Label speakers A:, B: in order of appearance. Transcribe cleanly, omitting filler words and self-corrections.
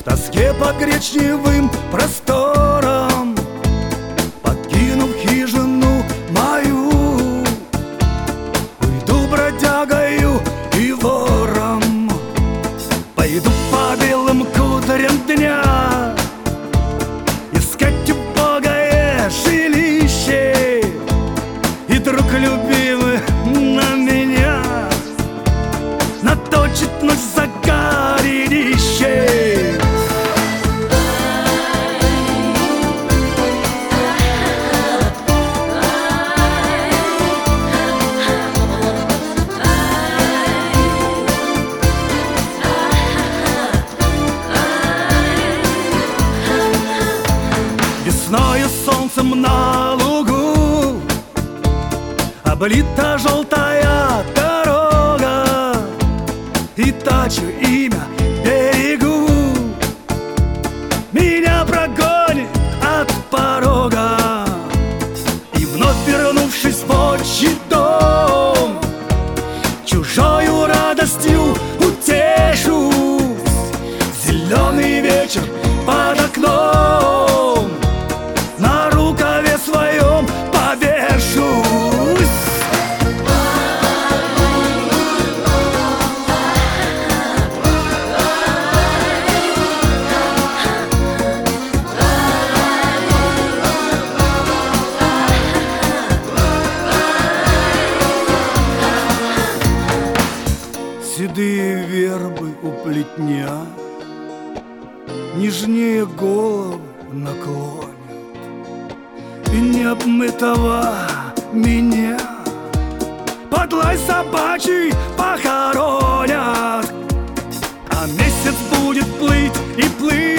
A: тоске по гречневым просторам, покинув хижину мою, уйду бродягою и вором, пойду по белым кудрям дня искать убогое жилище, и друг любимый на меня наточит ночь за горище. Весною солнцем на лугу облита желтая дорога, и тачу имя берегу, меня прогонит от порога. И вновь вернувшись в отчий дом, чужою радостью утешусь. Зеленый вечер под окном на рукаве своем повешусь. Седые вербы у плетня нежнее голову наклонят, и необмытого меня под лай собачий похоронят. А месяц будет плыть и плыть